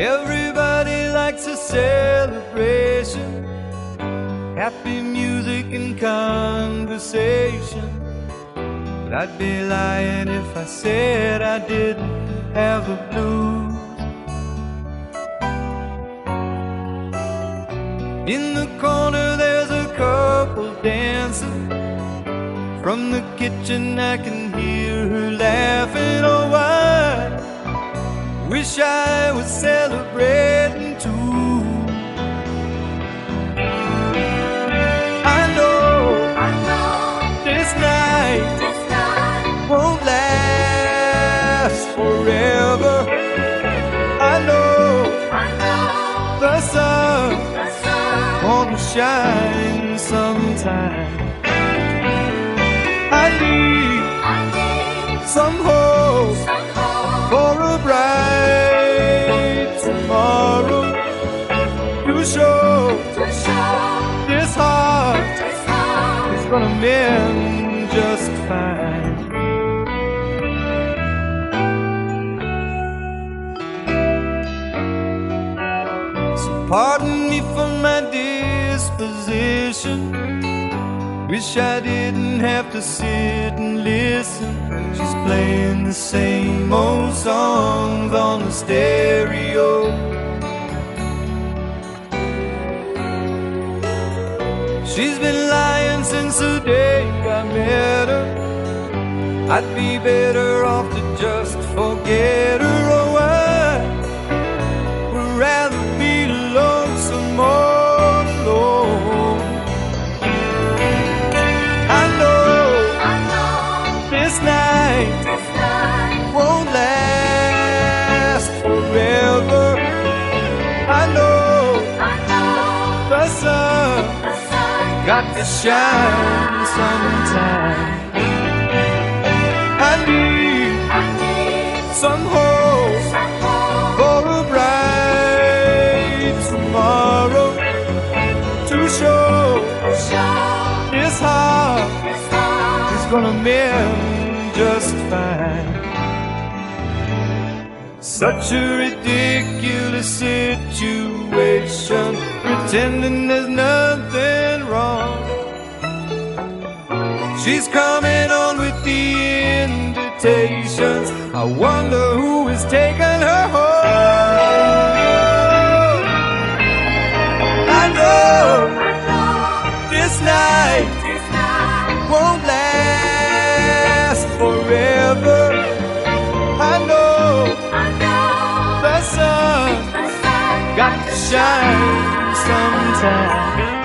Everybody likes a celebration, happy music and conversation. But I'd be lying if I said I didn't have the blues. In the corner there's a couple dancing. From the kitchen I can hear her laughing. Oh, I wish I was celebrating too. I know this night won't last forever. I know the sun won't shine sometime. I need some hope for a bright tomorrow, to show this heart is gonna mend just fine. So pardon me for my disposition. Wish I didn't have to sit and listen. She's playing the same old songs on the stereo. She's been lying since the day I met her. I'd be better off to just forget her. Oh, I would rather be lonesome all alone. This night won't last forever. I know the sun got to shine sometime. I need some hope for a bright tomorrow, to show this heart is gonna mend just fine. Such a ridiculous situation, pretending there's nothing wrong. She's coming on with the invitations. I wonder who is taking her home. I know this night won't last forever. I know the sun got to shine sometime.